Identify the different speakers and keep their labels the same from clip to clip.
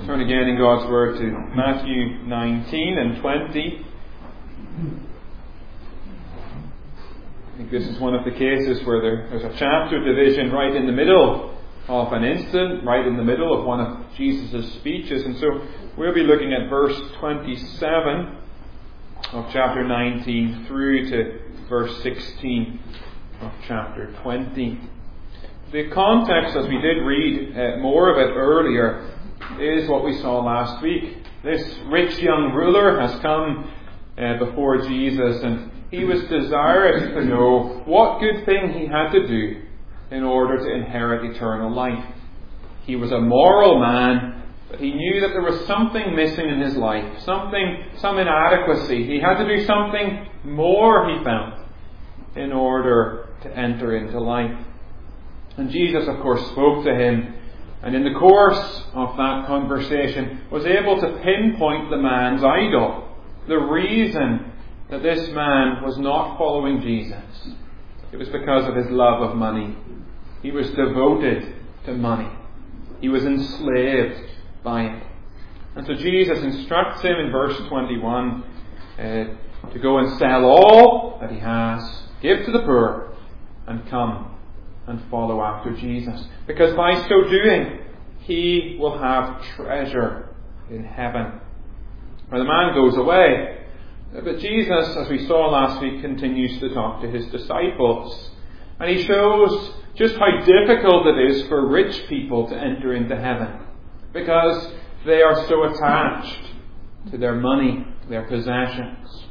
Speaker 1: We'll turn again in God's Word to Matthew 19 and 20. I think this is one of the cases where there's a chapter division right in the middle of an instant, right in the middle of one of Jesus' speeches. And so we'll be looking at verse 27 of chapter 19 through to verse 16 of chapter 20. The context, as we did read more of it earlier, is what we saw last week. This rich young ruler has come before Jesus, and he was desirous to know what good thing he had to do in order to inherit eternal life. He was a moral man, but he knew that there was something missing in his life, some inadequacy. He had to do something more, he found, in order to enter into life. And Jesus, of course, spoke to him, and in the course of that conversation was able to pinpoint the man's idol, the reason that this man was not following Jesus. It was because of his love of money. He was devoted to money. He was enslaved by it. And so Jesus instructs him in verse 21 to go and sell all that he has, give to the poor, and come and follow after Jesus. Because by so doing, he will have treasure in heaven. Now the man goes away. But Jesus, as we saw last week, continues to talk to his disciples. And he shows just how difficult it is for rich people to enter into heaven. Because they are so attached to their money, their possessions.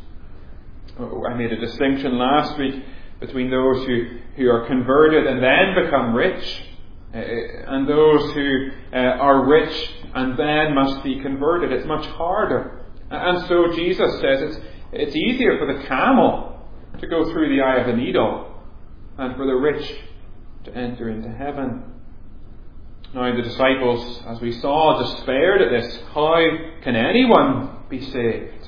Speaker 1: I made a distinction last week between those who are converted and then become rich, and those who are rich and then must be converted. It's much harder. And so Jesus says it's easier for the camel to go through the eye of a needle than for the rich to enter into heaven. Now the disciples, as we saw, despaired at this. How can anyone be saved?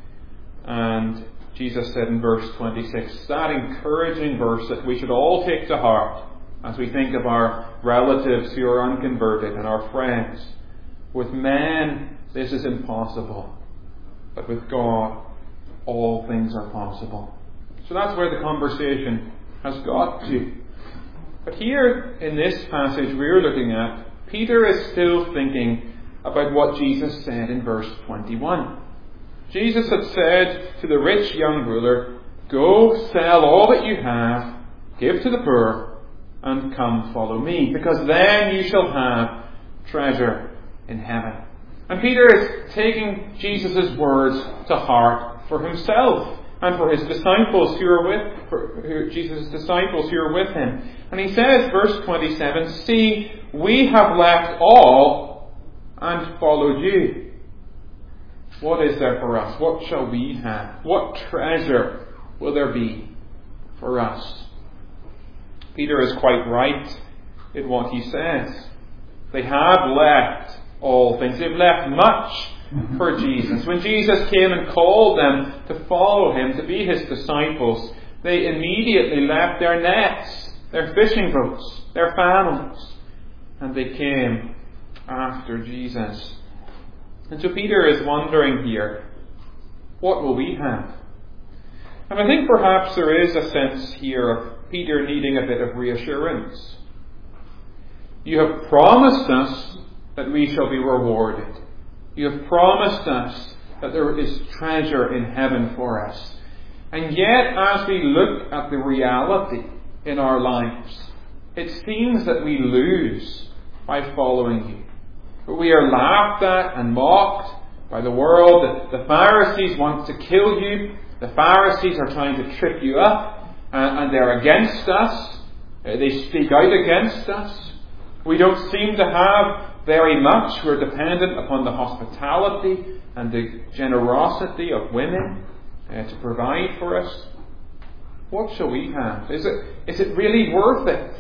Speaker 1: And Jesus said in verse 26, that encouraging verse that we should all take to heart as we think of our relatives who are unconverted and our friends. With men, this is impossible. But with God, all things are possible. So that's where the conversation has got to. But here in this passage we're looking at, Peter is still thinking about what Jesus said in verse 21. Jesus had said to the rich young ruler, go sell all that you have, give to the poor, and come follow me, because then you shall have treasure in heaven. And Peter is taking Jesus' words to heart for himself and for his disciples Jesus' disciples who are with him. And he says, verse 27, see, we have left all and followed you. What is there for us? What shall we have? What treasure will there be for us? Peter is quite right in what he says. They have left all things. They've left much for Jesus. When Jesus came and called them to follow him, to be his disciples, they immediately left their nets, their fishing boats, their families, and they came after Jesus. And so Peter is wondering here, what will we have? And I think perhaps there is a sense here of Peter needing a bit of reassurance. You have promised us that we shall be rewarded. You have promised us that there is treasure in heaven for us. And yet, as we look at the reality in our lives, it seems that we lose by following you. We are laughed at and mocked by the world. The Pharisees want to kill you. The Pharisees are trying to trip you up, and they're against us. They speak out against us. We don't seem to have very much. We're dependent upon the hospitality and the generosity of women to provide for us. What shall we have? Is it really worth it?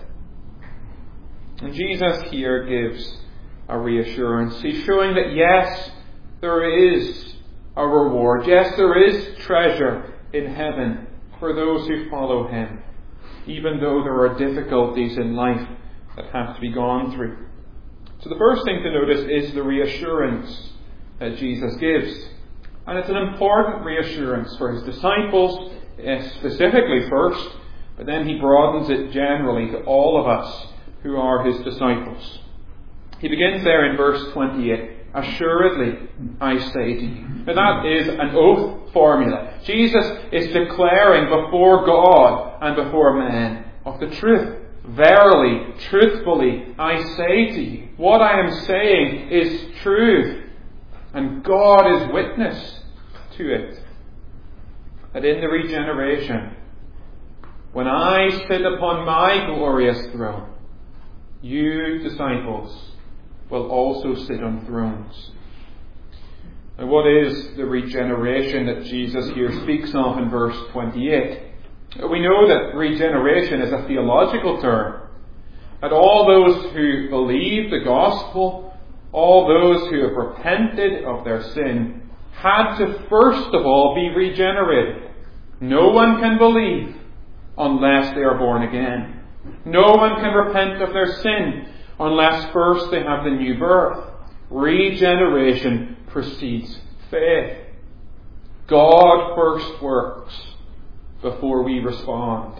Speaker 1: And Jesus here gives a reassurance. He's showing that yes, there is a reward. Yes, there is treasure in heaven for those who follow him, even though there are difficulties in life that have to be gone through. So the first thing to notice is the reassurance that Jesus gives. And it's an important reassurance for his disciples, specifically first, but then he broadens it generally to all of us who are his disciples. He begins there in verse 28, "Assuredly, I say to you." Now that is an oath formula. Jesus is declaring before God and before men of the truth. "Verily, truthfully, I say to you." What I am saying is truth. And God is witness to it. That in the regeneration, when I sit upon my glorious throne, you, disciples, will also sit on thrones. Now, what is the regeneration that Jesus here speaks of in verse 28? We know that regeneration is a theological term. That all those who believe the gospel, all those who have repented of their sin, had to first of all be regenerated. No one can believe unless they are born again. No one can repent of their sin unless first they have the new birth. Regeneration precedes faith. God first works before we respond.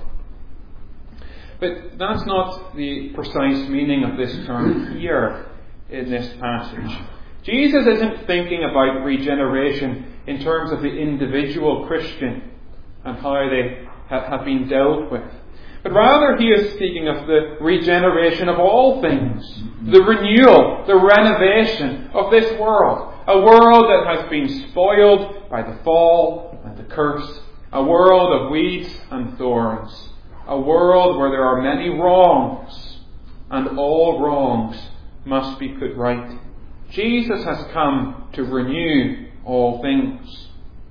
Speaker 1: But that's not the precise meaning of this term here in this passage. Jesus isn't thinking about regeneration in terms of the individual Christian and how they have been dealt with. But rather he is speaking of the regeneration of all things. The renewal, the renovation of this world. A world that has been spoiled by the fall and the curse. A world of weeds and thorns. A world where there are many wrongs, and all wrongs must be put right. Jesus has come to renew all things.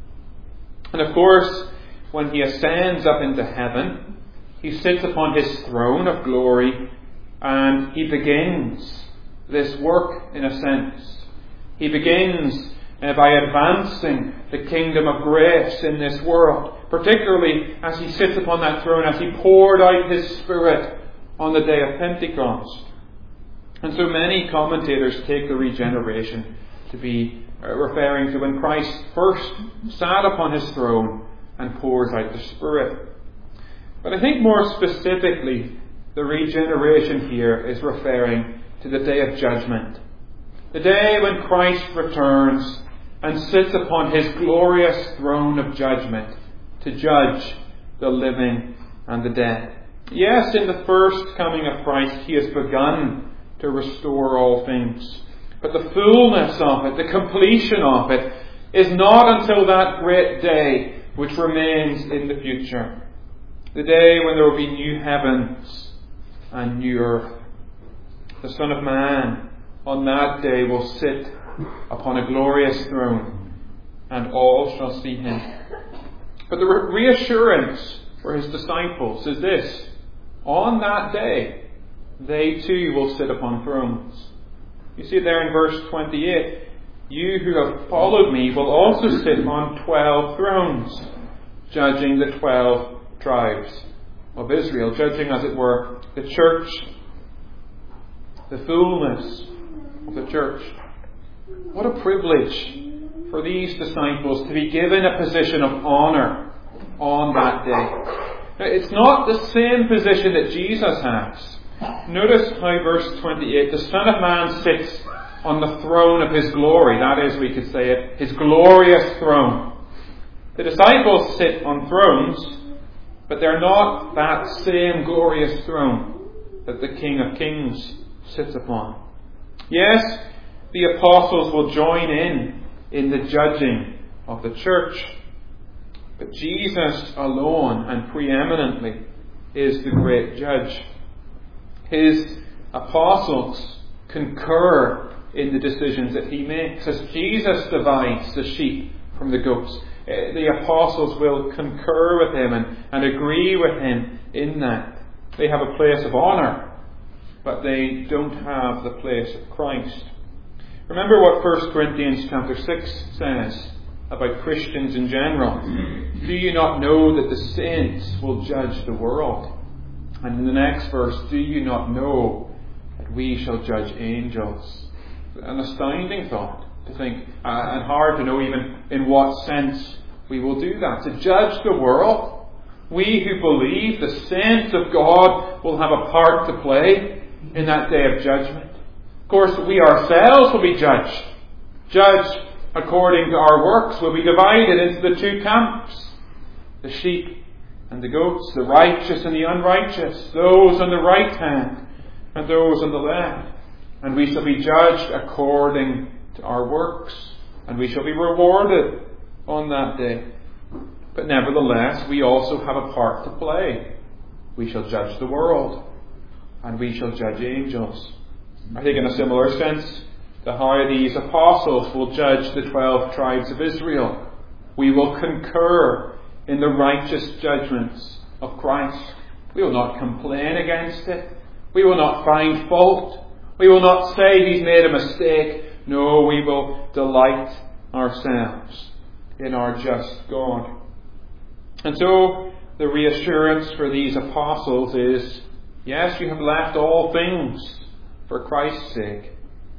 Speaker 1: And of course, when he ascends up into heaven, he sits upon his throne of glory, and he begins this work in a sense. He begins by advancing the kingdom of grace in this world, particularly as he sits upon that throne, as he poured out his Spirit on the day of Pentecost. And so many commentators take the regeneration to be referring to when Christ first sat upon his throne and pours out the Spirit. But I think more specifically, the regeneration here is referring to the day of judgment. The day when Christ returns and sits upon his glorious throne of judgment to judge the living and the dead. Yes, in the first coming of Christ, he has begun to restore all things. But the fullness of it, the completion of it, is not until that great day which remains in the future. The day when there will be new heavens and new earth. The Son of Man on that day will sit upon a glorious throne, and all shall see him. But the reassurance for his disciples is this: on that day, they too will sit upon thrones. You see it there in verse 28. You who have followed me will also sit on 12 thrones, judging the 12 tribes of Israel, judging, as it were, the church, the fullness of the church. What a privilege for these disciples to be given a position of honour on that day. Now, it's not the same position that Jesus has. Notice how verse 28, the Son of Man sits on the throne of his glory. That is, we could say it, his glorious throne. The disciples sit on thrones, but they're not that same glorious throne that the King of Kings sits upon. Yes, the apostles will join in the judging of the church, but Jesus alone and preeminently is the great judge. His apostles concur in the decisions that he makes. As Jesus divides the sheep from the goats, the apostles will concur with him and agree with him in that. They have a place of honour, but they don't have the place of Christ. Remember what 1 Corinthians chapter 6 says about Christians in general. Do you not know that the saints will judge the world? And in the next verse, do you not know that that we shall judge angels. An astounding thought to think, and hard to know even in what sense we will do that. To judge the world, we who believe the saints of God will have a part to play in that day of judgment. Of course, we ourselves will be judged. Judged according to our works. We'll be divided into the two camps. The sheep and the goats, the righteous and the unrighteous, those on the right hand and those on the left. And we shall be judged according to our works, and we shall be rewarded on that day. But nevertheless, we also have a part to play. We shall judge the world, and we shall judge angels. I think in a similar sense to how these apostles will judge the 12 tribes of Israel, we will concur in the righteous judgments of Christ. We will not complain against it. We will not find fault. We will not say He's made a mistake. No, we will delight ourselves in our just God. And so the reassurance for these apostles is, yes, you have left all things for Christ's sake,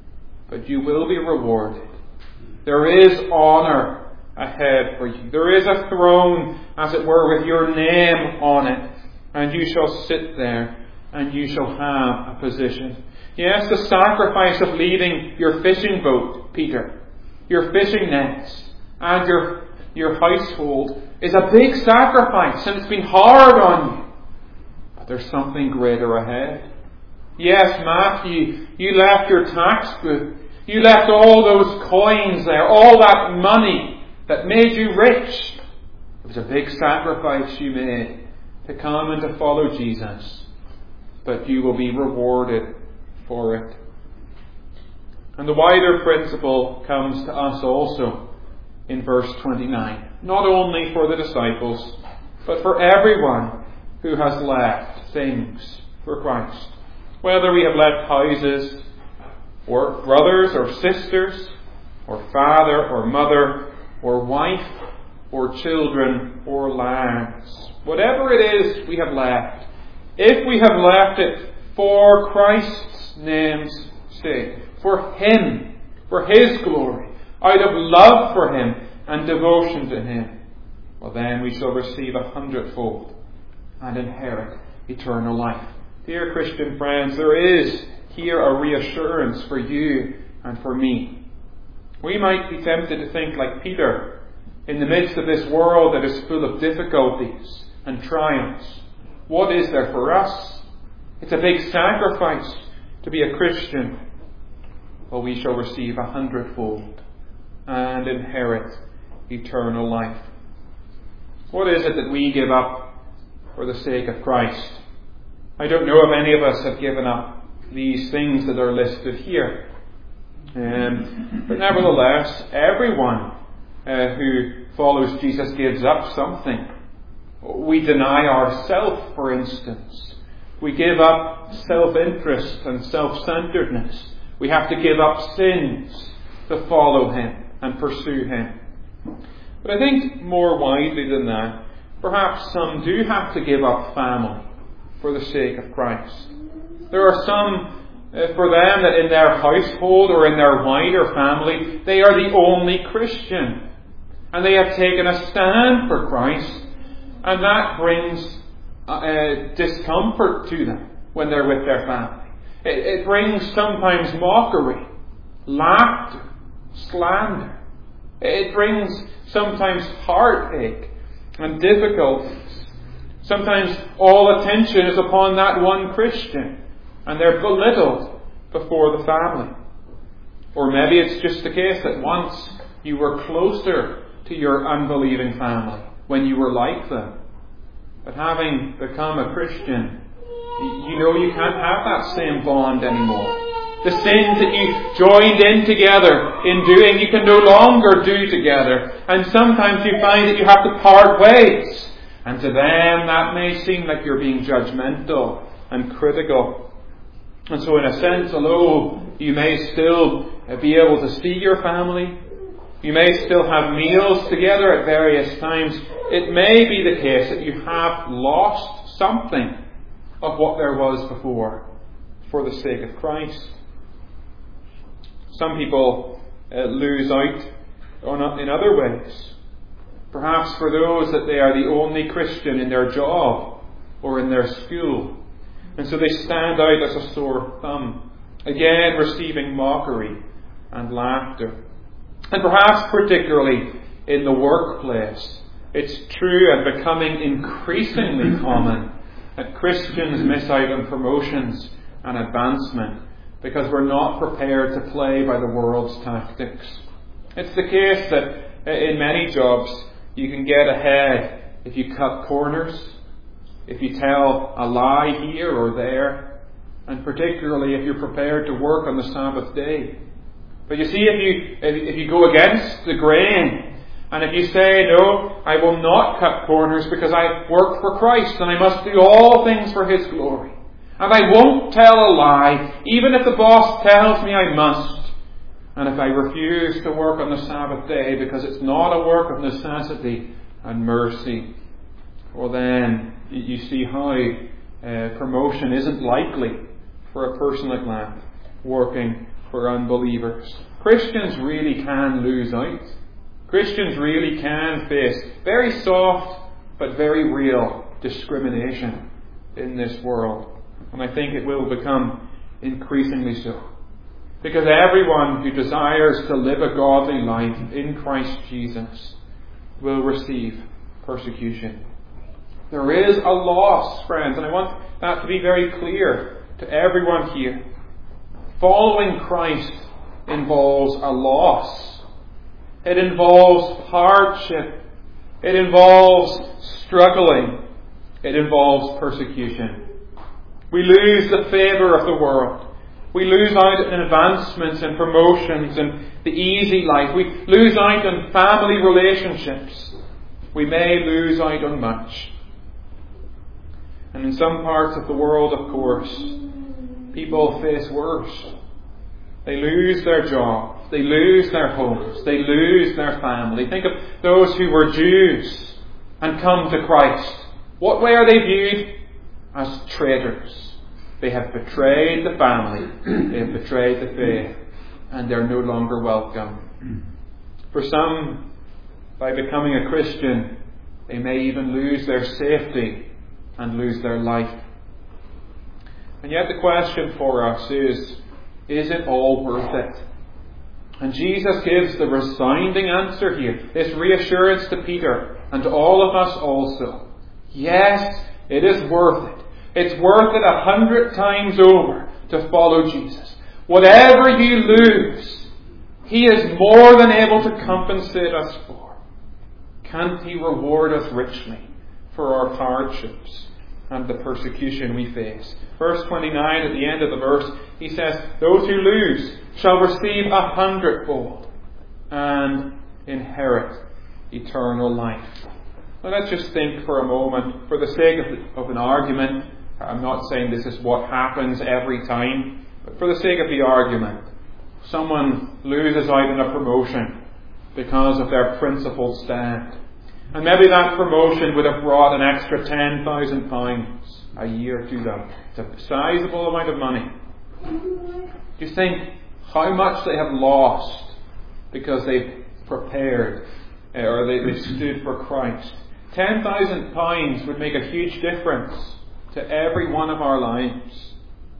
Speaker 1: but you will be rewarded. There is honour ahead for you. There is a throne, as it were, with your name on it, and you shall sit there and you shall have a position. Yes, the sacrifice of leaving your fishing boat, Peter, your fishing nets, and your household is a big sacrifice, and it's been hard on you. But there's something greater ahead. Yes, Matthew, you left your tax book. You left all those coins there, all that money that made you rich. It was a big sacrifice you made to come and to follow Jesus. But you will be rewarded for it. And the wider principle comes to us also in verse 29. Not only for the disciples, but for everyone who has left things for Christ. Whether we have left houses, or brothers, or sisters, or father, or mother, or wife, or children, or lands. Whatever it is we have left, if we have left it for Christ's name's sake, for Him, for His glory, out of love for Him and devotion to Him, well then we shall receive 100-fold and inherit eternal life. Dear Christian friends, there is here a reassurance for you and for me. We might be tempted to think like Peter, in the midst of this world that is full of difficulties and triumphs, what is there for us? It's a big sacrifice to be a Christian. Well, we shall receive 100-fold and inherit eternal life. What is it that we give up for the sake of Christ? I don't know if any of us have given up these things that are listed here. But nevertheless, everyone who follows Jesus gives up something. We deny ourselves, for instance. We give up self-interest and self-centeredness. We have to give up sins to follow Him and pursue Him. But I think more widely than that, perhaps some do have to give up family for the sake of Christ. There are some, for them, that in their household or in their wider family, they are the only Christian. And they have taken a stand for Christ. And that brings discomfort to them when they're with their family. It brings sometimes mockery, laughter, slander. It brings sometimes heartache and difficulties. Sometimes all attention is upon that one Christian, and they're belittled before the family. Or maybe it's just the case that once you were closer to your unbelieving family, when you were like them. But having become a Christian, you know you can't have that same bond anymore. The sins that you joined in together in doing, you can no longer do together. And sometimes you find that you have to part ways. And to them that may seem like you're being judgmental and critical. And so in a sense, although you may still be able to see your family, you may still have meals together at various times, it may be the case that you have lost something of what there was before. for the sake of Christ. Some people lose out in other ways. Perhaps for those that they are the only Christian in their job or in their school. And so they stand out as a sore thumb, again receiving mockery and laughter. And perhaps particularly in the workplace, it's true and becoming increasingly common that Christians miss out on promotions and advancement because we're not prepared to play by the world's tactics. It's the case that in many jobs you can get ahead if you cut corners, if you tell a lie here or there, and particularly if you're prepared to work on the Sabbath day. But you see, if you go against the grain, and if you say, no, I will not cut corners because I work for Christ and I must do all things for His glory, and I won't tell a lie, even if the boss tells me I must, and if I refuse to work on the Sabbath day because it's not a work of necessity and mercy, well then you see how promotion isn't likely for a person like that working for unbelievers. Christians really can lose out. Christians really can face very soft but very real discrimination in this world. And I think it will become increasingly so. Because everyone who desires to live a godly life in Christ Jesus will receive persecution. There is a loss, friends, and I want that to be very clear to everyone here. Following Christ involves a loss. It involves hardship. It involves struggling. It involves persecution. We lose the favour of the world. We lose out in advancements and promotions and the easy life. We lose out on family relationships. We may lose out on much. And in some parts of the world, of course, people face worse. They lose their jobs. They lose their homes. They lose their family. Think of those who were Jews and come to Christ. What way are they viewed? As traitors. They have betrayed the family. They have betrayed the faith. And they're no longer welcome. For some, by becoming a Christian, they may even lose their safety and lose their life. And yet the question for us is it all worth it? And Jesus gives the resounding answer here, this reassurance to Peter and to all of us also. Yes, it is worth it. It's worth it 100 times over to follow Jesus. Whatever you lose, He is more than able to compensate us for. Can't He reward us richly for our hardships and the persecution we face? Verse 29, at the end of the verse, He says, those who lose shall receive 100-fold and inherit eternal life. Now let's just think for a moment, for the sake of an argument. I'm not saying this is what happens every time, but for the sake of the argument, someone loses out on a promotion because of their principled stand. And maybe that promotion would have brought an extra £10,000 a year to them. It's a sizable amount of money. You think how much they have lost because they've prepared or they stood for Christ. £10,000 would make a huge difference to every one of our lives.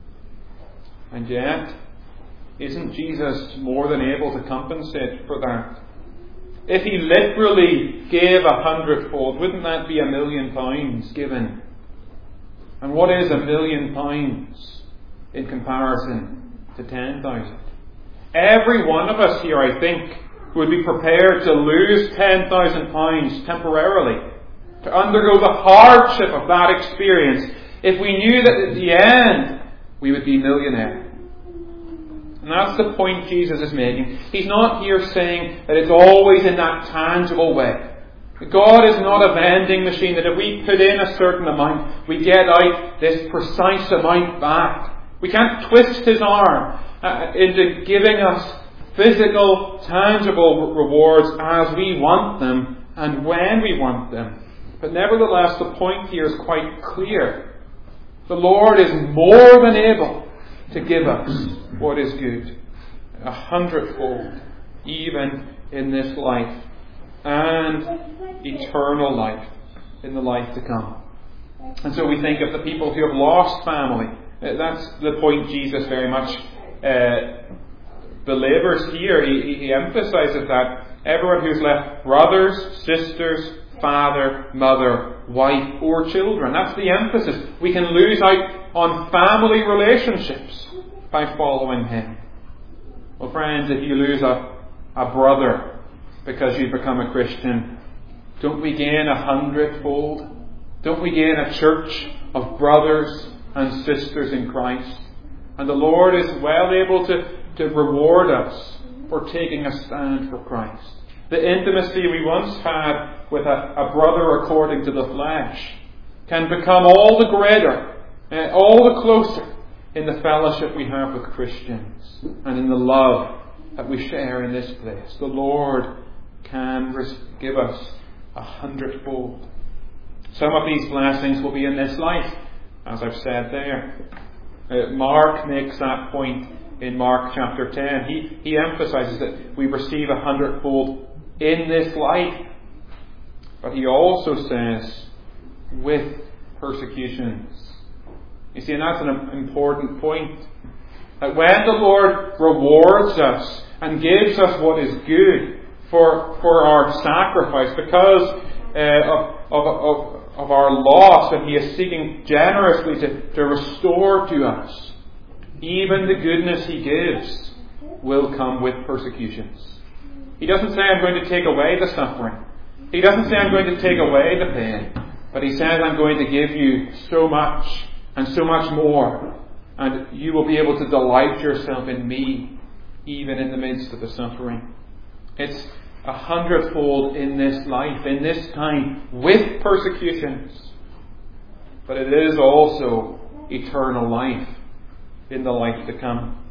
Speaker 1: And yet, isn't Jesus more than able to compensate for that? If He literally gave 100-fold, wouldn't that be £1 million given? And what is £1 million in comparison to 10,000? Every one of us here, I think, would be prepared to lose £10,000 temporarily, to undergo the hardship of that experience, if we knew that at the end we would be millionaire. And that's the point Jesus is making. He's not here saying that it's always in that tangible way. God is not a vending machine that if we put in a certain amount, we get out this precise amount back. We can't twist His arm into giving us physical, tangible rewards as we want them and when we want them. But nevertheless, the point here is quite clear. The Lord is more than able to give us what is good, 100-fold, even in this life, and eternal life in the life to come. And so we think of the people who have lost family. That's the point Jesus very much belabors here. He emphasizes that everyone who's left brothers, sisters, father, mother, wife, or children. That's the emphasis. We can lose out on family relationships by following Him. Well, friends, if you lose a brother because you've become a Christian, don't we gain 100-fold? Don't we gain a church of brothers and sisters in Christ? And the Lord is well able to reward us for taking a stand for Christ. The intimacy we once had with a brother according to the flesh can become all the greater, all the closer in the fellowship we have with Christians and in the love that we share in this place. The Lord can give us 100-fold. Some of these blessings will be in this life, as I've said there. Mark makes that point in Mark chapter 10. He emphasizes that we receive 100-fold in this life. But he also says, with persecutions. You see, and that's an important point. That when the Lord rewards us and gives us what is good for our sacrifice, because of our loss, and He is seeking generously to restore to us, even the goodness He gives will come with persecutions. He doesn't say, I'm going to take away the suffering. He doesn't say, I'm going to take away the pain. But He says, I'm going to give you so much and so much more. And you will be able to delight yourself in Me, even in the midst of the suffering. It's 100-fold in this life, in this time, with persecutions. But it is also eternal life in the life to come.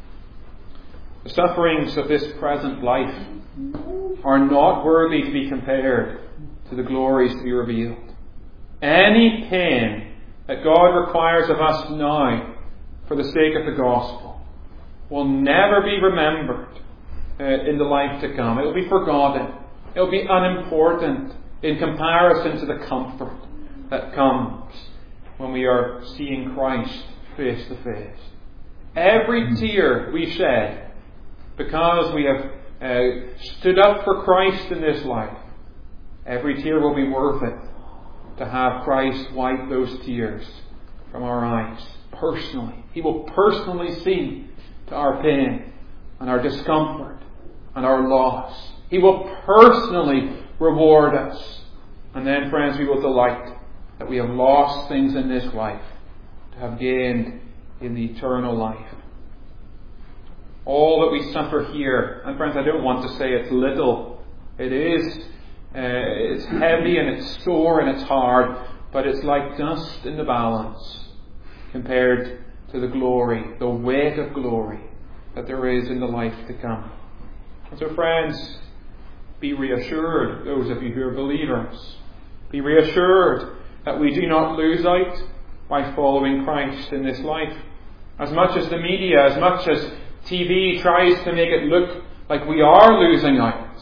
Speaker 1: The sufferings of this present life are not worthy to be compared to the glories to be revealed. Any pain that God requires of us now for the sake of the gospel will never be remembered in the life to come. It will be forgotten. It will be unimportant in comparison to the comfort that comes when we are seeing Christ face to face. Every tear we shed because we have stood up for Christ in this life, every tear will be worth it to have Christ wipe those tears from our eyes personally. He will personally see to our pain and our discomfort and our loss. He will personally reward us. And then, friends, we will delight that we have lost things in this life to have gained in the eternal life. All that we suffer here, and friends, I don't want to say it's little. It is. It's heavy and it's sore and it's hard, but it's like dust in the balance compared to the glory, the weight of glory that there is in the life to come. And so, friends, be reassured, those of you who are believers. Be reassured that we do not lose out by following Christ in this life. As much as the media, as much as TV tries to make it look like we are losing out,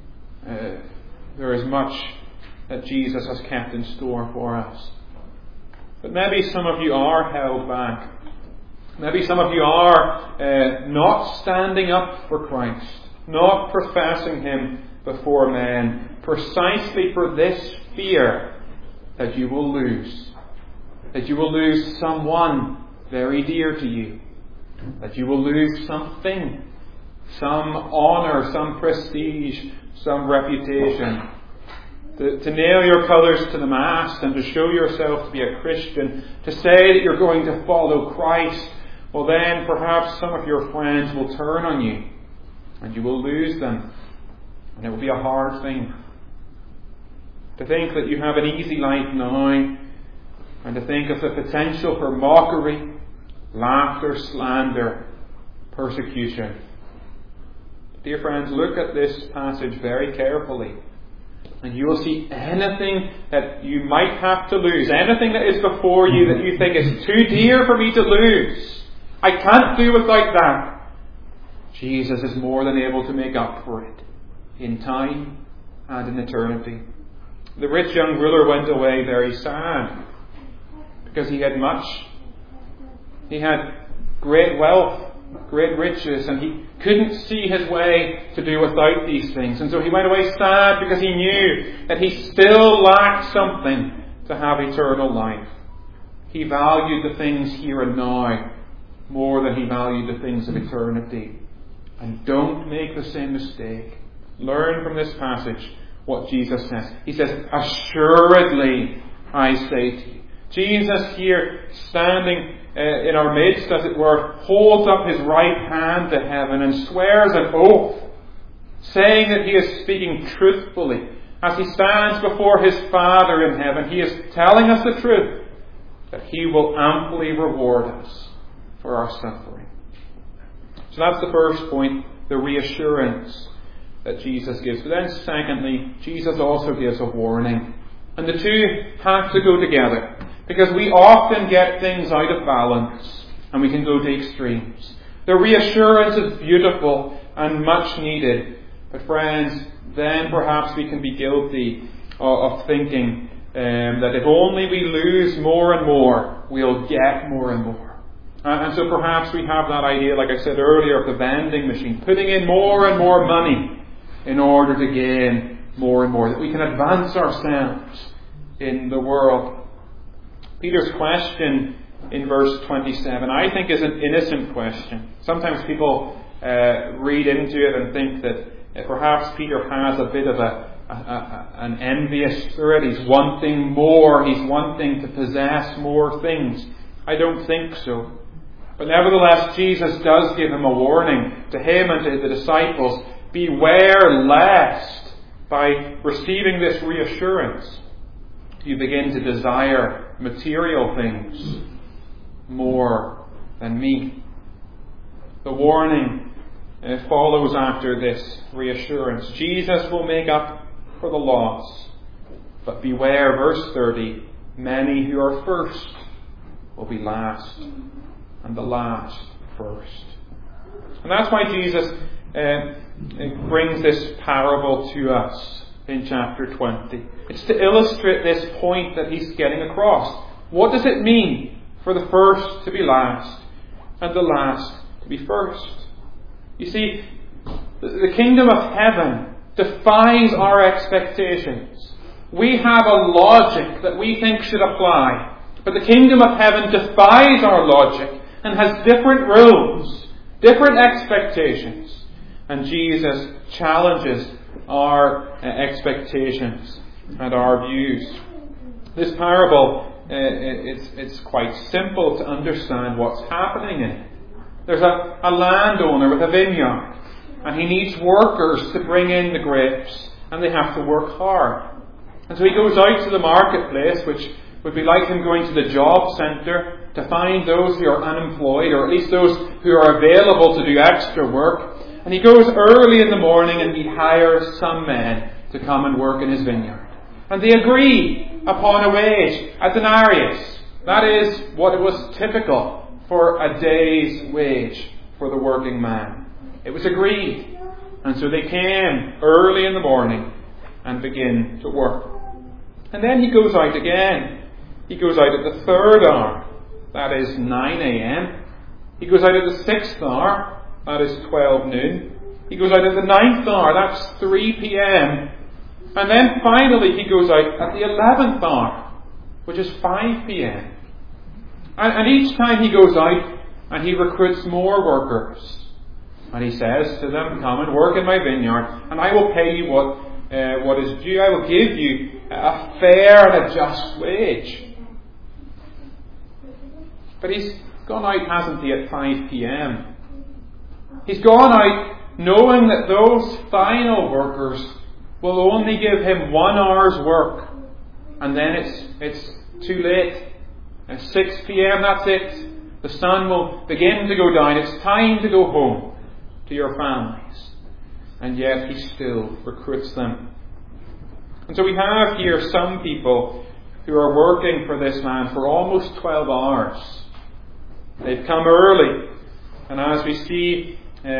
Speaker 1: there is much that Jesus has kept in store for us. But maybe some of you are held back. Maybe some of you are not standing up for Christ, not professing Him before men, precisely for this fear that you will lose. That you will lose someone very dear to you. That you will lose something, some honour, some prestige, some reputation. To nail your colours to the mast and to show yourself to be a Christian, to say that you're going to follow Christ, well then perhaps some of your friends will turn on you and you will lose them. And it will be a hard thing. To think that you have an easy life now and to think of the potential for mockery, laughter, slander, persecution. Dear friends, look at this passage very carefully. And you will see anything that you might have to lose, anything that is before you that you think is too dear for me to lose. I can't do without that. Jesus is more than able to make up for it in time and in eternity. The rich young ruler went away very sad because he had much. He had great wealth, great riches, and he couldn't see his way to do without these things. And so he went away sad because he knew that he still lacked something to have eternal life. He valued the things here and now more than he valued the things of eternity. And don't make the same mistake. Learn from this passage what Jesus says. He says, assuredly, I say to you. Jesus here, standing in our midst, as it were, holds up his right hand to heaven and swears an oath, saying that he is speaking truthfully. As he stands before his Father in heaven, he is telling us the truth, that he will amply reward us for our suffering. So that's the first point, the reassurance that Jesus gives. But then secondly, Jesus also gives a warning. And the two have to go together. Because we often get things out of balance and we can go to extremes. The reassurance is beautiful and much needed. But friends, then perhaps we can be guilty of thinking that if only we lose more and more, we'll get more and more. And so perhaps we have that idea, like I said earlier, of the vending machine, putting in more and more money in order to gain more and more, that we can advance ourselves in the world. Peter's question in verse 27, I think, is an innocent question. Sometimes people read into it and think that perhaps Peter has a bit of an envious spirit. He's wanting more. He's wanting to possess more things. I don't think so. But nevertheless, Jesus does give him a warning to him and to the disciples. Beware lest, by receiving this reassurance, you begin to desire material things more than me. The warning follows after this reassurance. Jesus will make up for the loss. But beware, verse 30, many who are first will be last, and the last first. And that's why Jesus brings this parable to us in chapter 20. It's to illustrate this point that he's getting across. What does it mean for the first to be last and the last to be first? You see, the kingdom of heaven defies our expectations. We have a logic that we think should apply, but the kingdom of heaven defies our logic and has different rules, different expectations. And Jesus challenges our expectations and our views. This parable, it's quite simple to understand what's happening in it. There's a landowner with a vineyard, and he needs workers to bring in the grapes, and they have to work hard. And so he goes out to the marketplace, which would be like him going to the job centre to find those who are unemployed, or at least those who are available to do extra work. And he goes early in the morning and he hires some men to come and work in his vineyard. And they agree upon a wage, a denarius. That is what it was typical for a day's wage for the working man. It was agreed. And so they came early in the morning and begin to work. And then he goes out again. He goes out at the 3rd hour. That is 9 a.m. He goes out at the 6th hour. That is 12 noon. He goes out at the 9th hour. That's 3 p.m. And then finally he goes out at the 11th hour, which is 5 p.m. And each time he goes out and he recruits more workers. And he says to them, come and work in my vineyard, and I will pay you what is due. I will give you a fair and a just wage. But he's gone out, hasn't he, at 5 p.m. He's gone out knowing that those final workers will only give him 1 hour's work. And then it's too late. At 6 p.m, that's it. The sun will begin to go down. It's time to go home to your families. And yet he still recruits them. And so we have here some people who are working for this man for almost 12 hours. They've come early. And as we see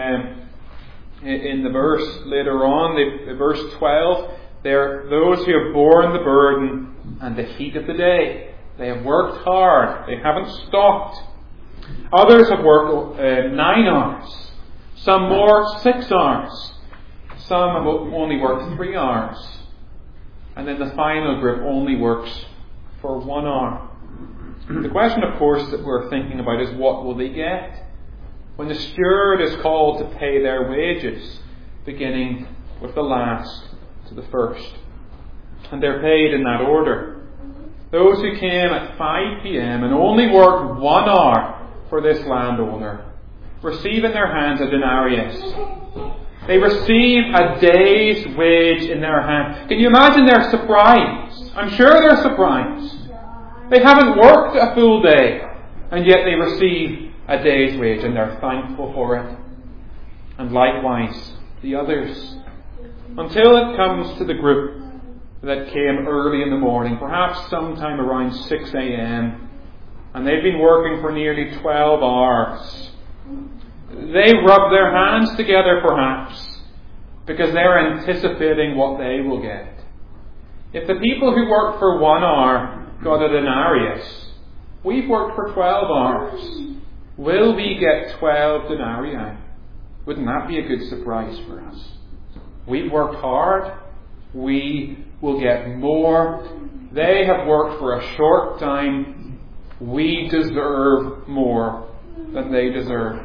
Speaker 1: in the verse later on, verse 12, they're those who have borne the burden and the heat of the day. They have worked hard. They haven't stopped. Others have worked 9 hours. Some more 6 hours. Some have only worked 3 hours. And then the final group only works for 1 hour. The question, of course, that we're thinking about is, what will they get when the steward is called to pay their wages, beginning with the last to the first? And they're paid in that order. Those who came at 5 p.m. and only worked 1 hour for this landowner receive in their hands a denarius. They receive a day's wage in their hand. Can you imagine their surprise? I'm sure they're surprised. They haven't worked a full day, and yet they receive a day's wage, and they're thankful for it. And likewise, the others. Until it comes to the group that came early in the morning, perhaps sometime around 6 a.m., and they've been working for nearly 12 hours. They rub their hands together, perhaps, because they're anticipating what they will get. If the people who worked for 1 hour got a denarius, we've worked for 12 hours. Will we get 12 denarii? Wouldn't that be a good surprise for us? We've worked hard. We will get more. They have worked for a short time. We deserve more than they deserve.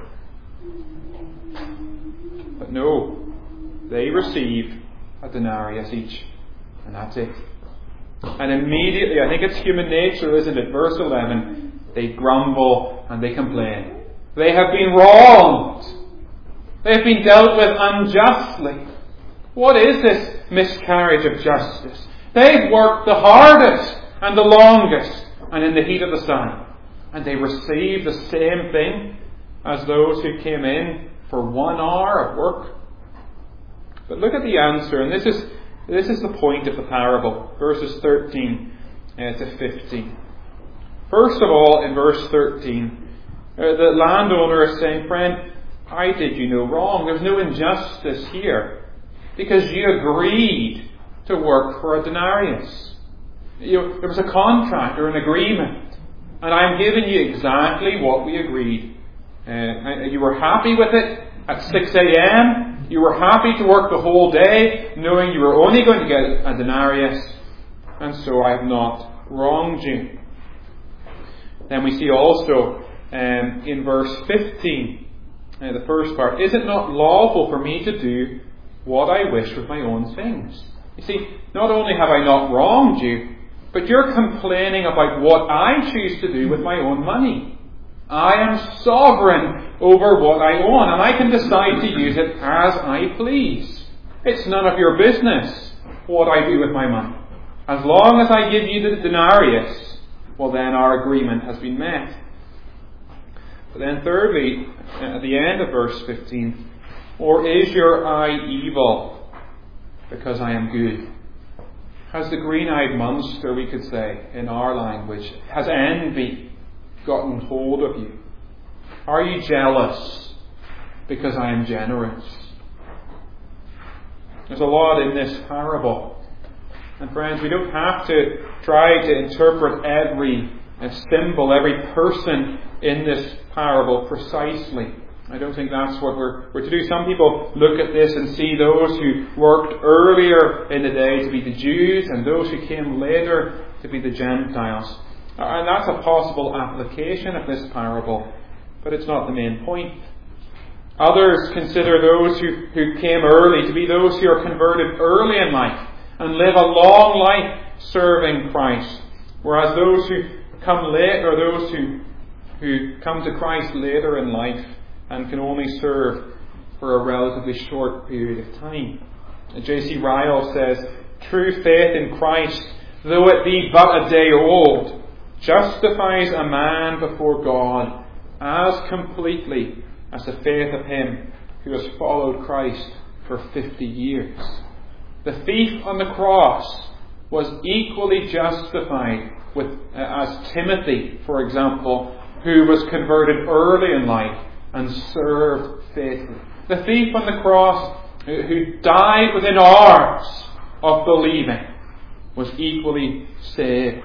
Speaker 1: But no, they receive a denarius each, and that's it. And immediately, I think it's human nature, isn't it? Verse 11, they grumble and they complain. They have been wronged. They have been dealt with unjustly. What is this miscarriage of justice? They've worked the hardest and the longest and in the heat of the sun, and they receive the same thing as those who came in for 1 hour of work. But look at the answer, and this is the point of the parable, verses 13 to 15. First of all, in verse 13, the landowner is saying, "Friend, I did you no wrong. There's no injustice here, because you agreed to work for a denarius. There was a contract or an agreement, and I'm giving you exactly what we agreed. You were happy with it at 6 a.m. You were happy to work the whole day, knowing you were only going to get a denarius, and so I have not wronged you." Then we see also in verse 15, the first part, "Is it not lawful for me to do what I wish with my own things?" You see, not only have I not wronged you, but you're complaining about what I choose to do with my own money. I am sovereign over what I own, and I can decide to use it as I please. It's none of your business what I do with my money. As long as I give you the denarius, well then our agreement has been met. But then thirdly, at the end of verse 15, "Or is your eye evil because I am good?" Has the green-eyed monster, we could say, in our language, has envy gotten hold of you? Are you jealous because I am generous? There's a lot in this parable. And friends, we don't have to try to interpret every symbol, every person in this parable precisely. I don't think that's what we're to do. Some people look at this and see those who worked earlier in the day to be the Jews and those who came later to be the Gentiles. And that's a possible application of this parable, but it's not the main point. Others consider those who came early to be those who are converted early in life and live a long life serving Christ, whereas those who come late are those who come to Christ later in life and can only serve for a relatively short period of time. J.C. Ryle says, "True faith in Christ, though it be but a day old, justifies a man before God as completely as the faith of him who has followed Christ for 50 years. The thief on the cross was equally justified as Timothy, for example, who was converted early in life and served faithfully. The thief on the cross who died within hours of believing was equally saved.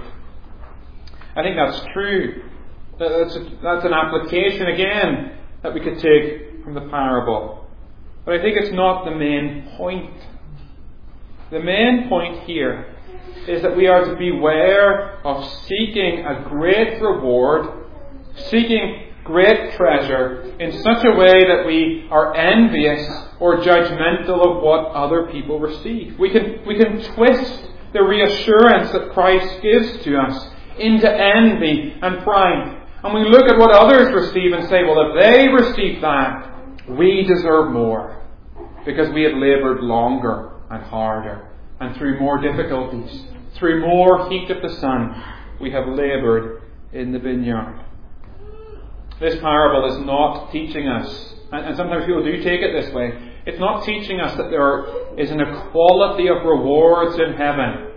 Speaker 1: I think that's true. That's an application again that we could take from the parable. But I think it's not the main point. The main point here is that we are to beware of seeking a great reward, seeking great treasure in such a way that we are envious or judgmental of what other people receive. We can twist the reassurance that Christ gives to us into envy and pride. And we look at what others receive and say, well, if they receive that, we deserve more because we have laboured longer and harder and through more difficulties, through more heat of the sun, we have laboured in the vineyard. This parable is not teaching us, and sometimes people do take it this way, it's not teaching us that there is an equality of rewards in heaven.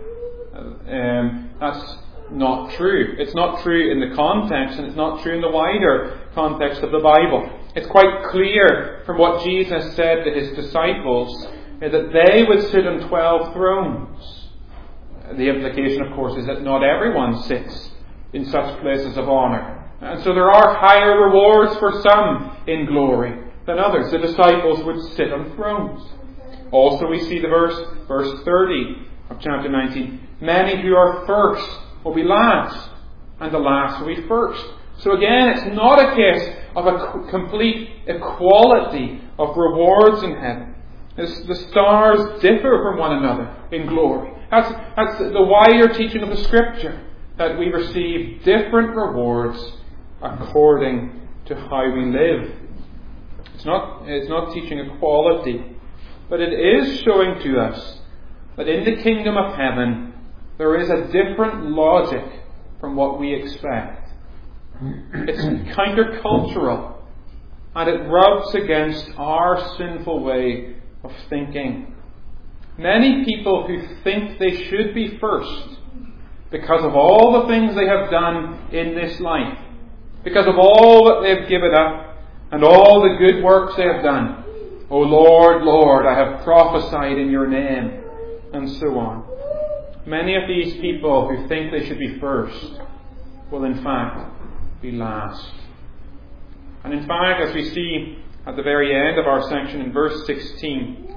Speaker 1: That's not true. It's not true in the context, and it's not true in the wider context of the Bible. It's quite clear from what Jesus said to his disciples that they would sit on 12 thrones. The implication, of course, is that not everyone sits in such places of honour. And so there are higher rewards for some in glory than others. The disciples would sit on thrones. Also we see the verse 30 of chapter 19. Many who are first will be last, and the last will be first. So again, it's not a case of a complete equality of rewards in heaven. The stars differ from one another in glory. That's the wider teaching of the Scripture, that we receive different rewards according to how we live. It's not teaching equality, but it is showing to us that in the kingdom of heaven there is a different logic from what we expect. It's countercultural, and it rubs against our sinful way of thinking. Many people who think they should be first because of all the things they have done in this life, because of all that they have given up and all the good works they have done. O Lord, Lord, I have prophesied in your name, and so on. Many of these people who think they should be first will in fact be last. And in fact, as we see at the very end of our section in verse 16,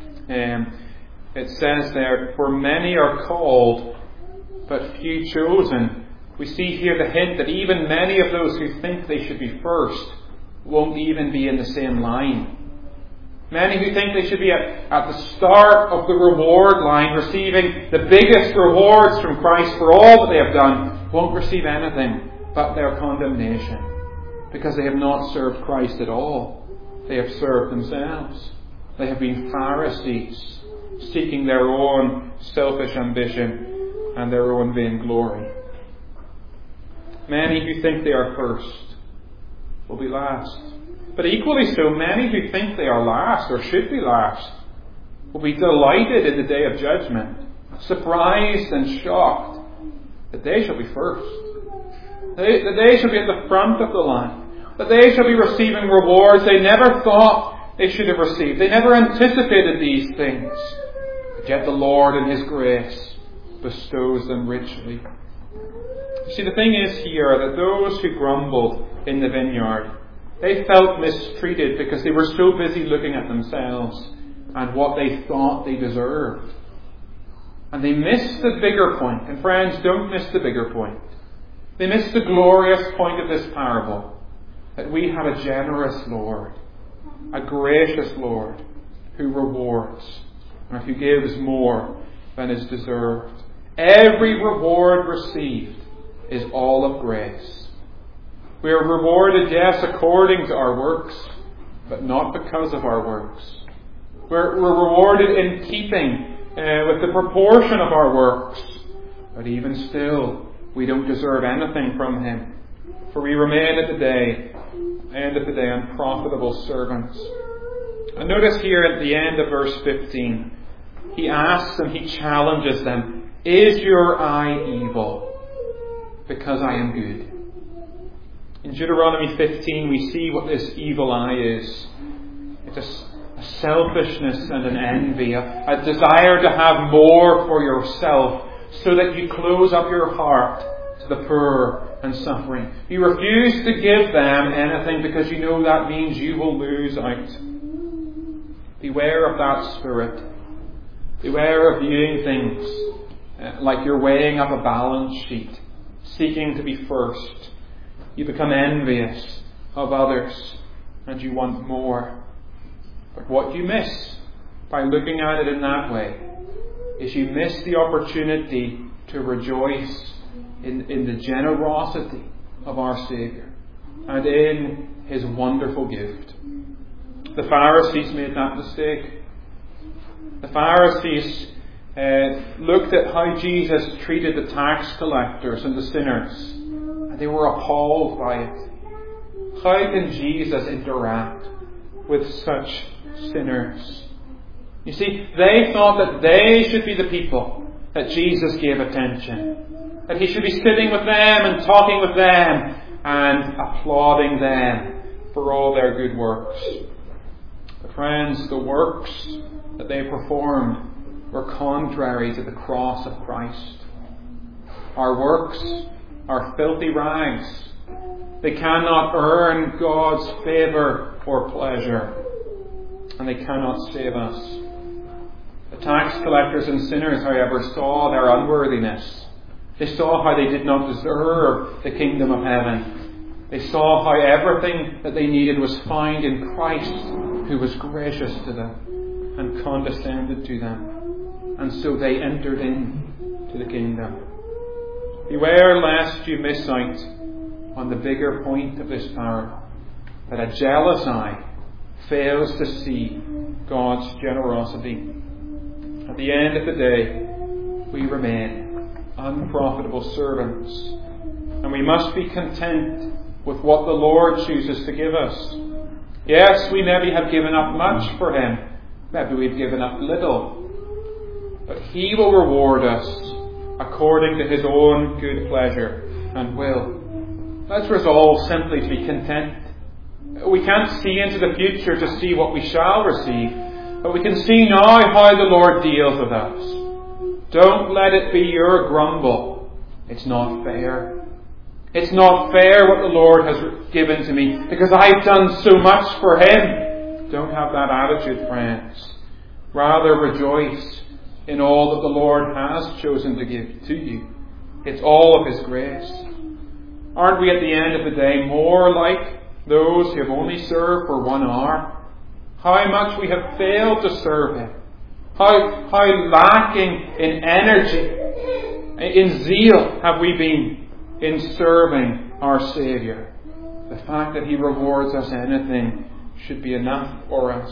Speaker 1: it says there, for many are called, but few chosen. We see here the hint that even many of those who think they should be first won't even be in the same line. Many who think they should be at the start of the reward line, receiving the biggest rewards from Christ for all that they have done, won't receive anything but their condemnation, because they have not served Christ at all. They have served themselves. They have been Pharisees, seeking their own selfish ambition and their own vainglory. Many who think they are first will be last. But equally so, many who think they are last or should be last will be delighted in the day of judgment, surprised and shocked that they shall be first. That they shall be at the front of the line. That they shall be receiving rewards they never thought they should have received. They never anticipated these things. But yet the Lord in His grace bestows them richly. You see, the thing is here that those who grumbled in the vineyard, they felt mistreated because they were so busy looking at themselves and what they thought they deserved. And they missed the bigger point. And friends, don't miss the bigger point. They missed the glorious point of this parable, that we have a generous Lord, a gracious Lord, who rewards and who gives more than is deserved. Every reward received is all of grace. We are rewarded, yes, according to our works, but not because of our works. We're rewarded in keeping with the proportion of our works, but even still, we don't deserve anything from Him, for we remain end of the day, unprofitable servants. And notice here at the end of verse 15, He asks them, He challenges them, is your eye evil because I am good? In Deuteronomy 15 we see what this evil eye is. It's a selfishness and an envy, a desire to have more for yourself, so that you close up your heart to the poor and suffering. You refuse to give them anything because you know that means you will lose out. Beware of that spirit. Beware of viewing things like you're weighing up a balance sheet, seeking to be first. You become envious of others and you want more. But what you miss by looking at it in that way is you miss the opportunity to rejoice in the generosity of our Saviour and in His wonderful gift. The Pharisees made that mistake. The Pharisees looked at how Jesus treated the tax collectors and the sinners, and they were appalled by it. How can Jesus interact with such sinners? You see, they thought that they should be the people that Jesus gave attention. That He should be sitting with them and talking with them and applauding them for all their good works. But friends, the works that they performed were contrary to the cross of Christ. Our works are filthy rags. They cannot earn God's favour or pleasure, and they cannot save us. The tax collectors and sinners, however, saw their unworthiness. They saw how they did not deserve the kingdom of heaven. They saw how everything that they needed was found in Christ, who was gracious to them and condescended to them. And so they entered into the kingdom. Beware lest you miss out on the bigger point of this parable, that a jealous eye fails to see God's generosity. At the end of the day, we remain unprofitable servants, and we must be content with what the Lord chooses to give us. Yes, we maybe have given up much for Him. Maybe we've given up little. But He will reward us according to His own good pleasure and will. Let's resolve simply to be content. We can't see into the future to see what we shall receive, but we can see now how the Lord deals with us. Don't let it be your grumble. It's not fair. It's not fair what the Lord has given to me because I've done so much for Him. Don't have that attitude, friends. Rather rejoice in all that the Lord has chosen to give to you. It's all of His grace. Aren't we at the end of the day more like those who have only served for 1 hour? How much we have failed to serve Him. How lacking in energy, in zeal have we been in serving our Saviour. The fact that He rewards us anything should be enough for us.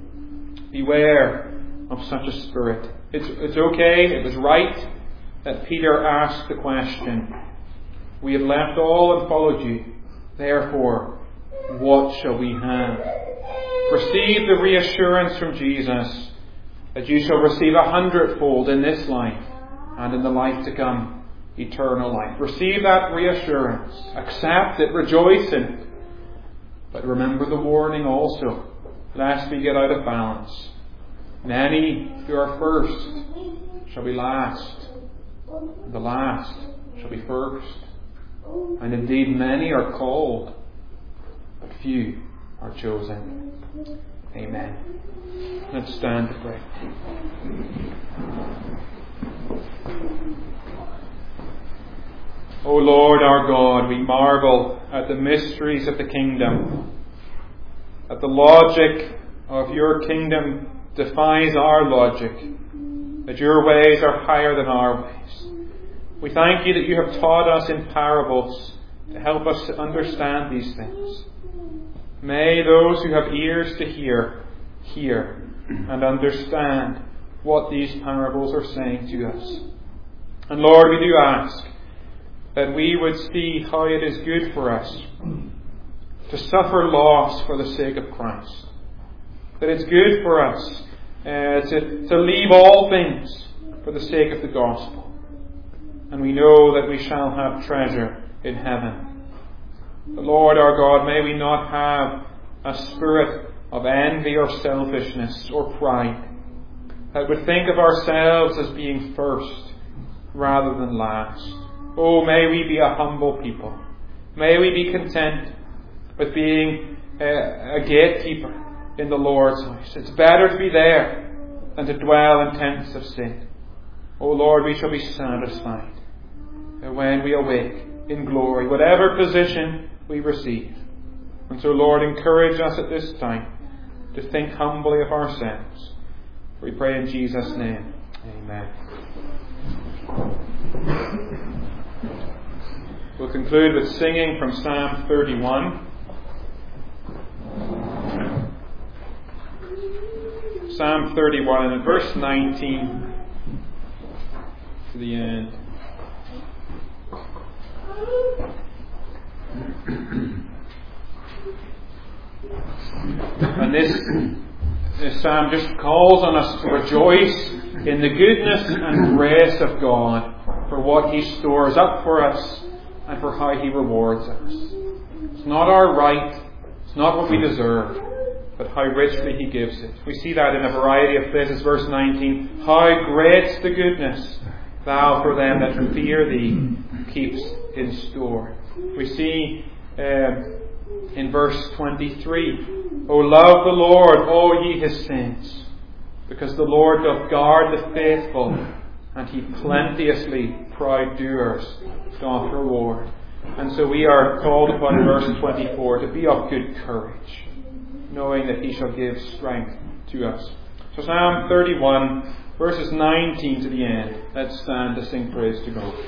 Speaker 1: Beware of such a spirit. It's okay, it was right that Peter asked the question, "We have left all and followed you. Therefore, what shall we have?" Receive the reassurance from Jesus that you shall receive 100-fold in this life and in the life to come. Eternal life. Receive that reassurance. Accept it. Rejoice in it. But remember the warning also, lest we get out of balance. Many who are first shall be last, and the last shall be first. And indeed many are called, but few are chosen. Amen. Let's stand to pray. O Lord our God, we marvel at the mysteries of the kingdom, that the logic of your kingdom defies our logic, that your ways are higher than our ways. We thank you that you have taught us in parables to help us to understand these things. May those who have ears to hear and understand what these parables are saying to us. And Lord, we do ask that we would see how it is good for us to suffer loss for the sake of Christ. That it's good for us to leave all things for the sake of the gospel. And we know that we shall have treasure in heaven. But Lord our God, may we not have a spirit of envy or selfishness or pride that would think of ourselves as being first rather than last. Oh, may we be a humble people. May we be content with being a gatekeeper in the Lord's house. It's better to be there than to dwell in tents of sin. Oh Lord, we shall be satisfied when we awake in glory, whatever position we receive. And so, Lord, encourage us at this time to think humbly of ourselves. We pray in Jesus' name. Amen. We'll conclude with singing from Psalm 31. Psalm 31 and in verse 19 to the end. And this psalm just calls on us to rejoice in the goodness and grace of God for what He stores up for us and for how He rewards us. It's not our right, it's not what we deserve, but how richly He gives it. We see that in a variety of places. Verse 19, how great's the goodness Thou for them that fear Thee keeps in store. We see in verse 23, O love the Lord, all ye His saints, because the Lord doth guard the faithful, and He plenteously proud doers doth reward. And so we are called upon in verse 24 to be of good courage, knowing that He shall give strength to us. So Psalm 31, verses 19 to the end. Let's stand to sing praise to God.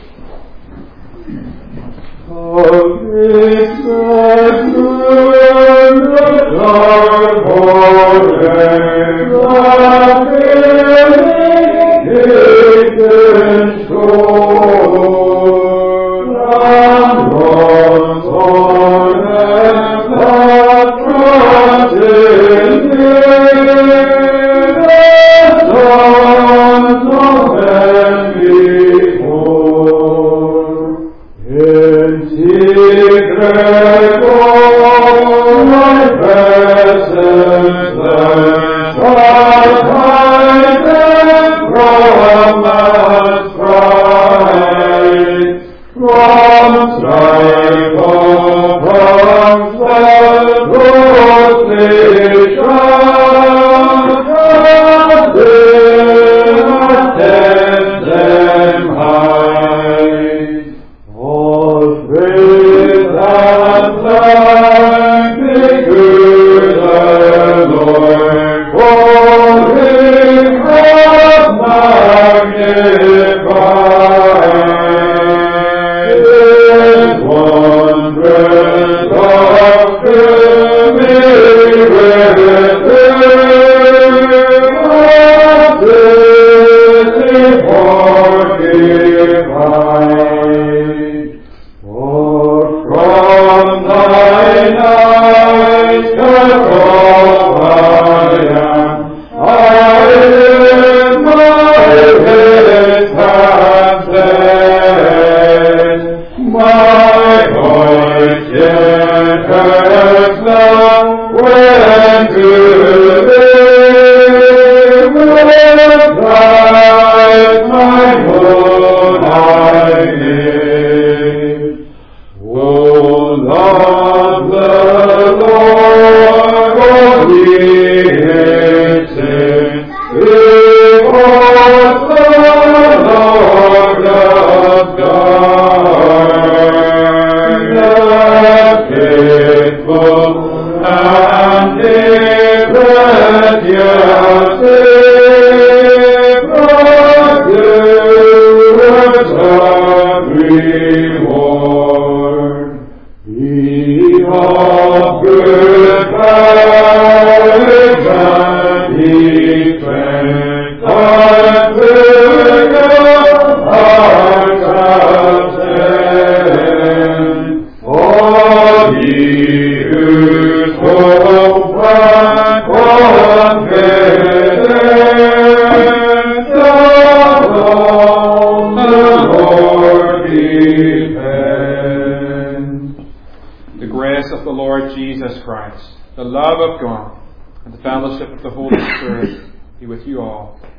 Speaker 1: Lord Jesus Christ, the love of God, and the fellowship of the Holy Spirit be with you all.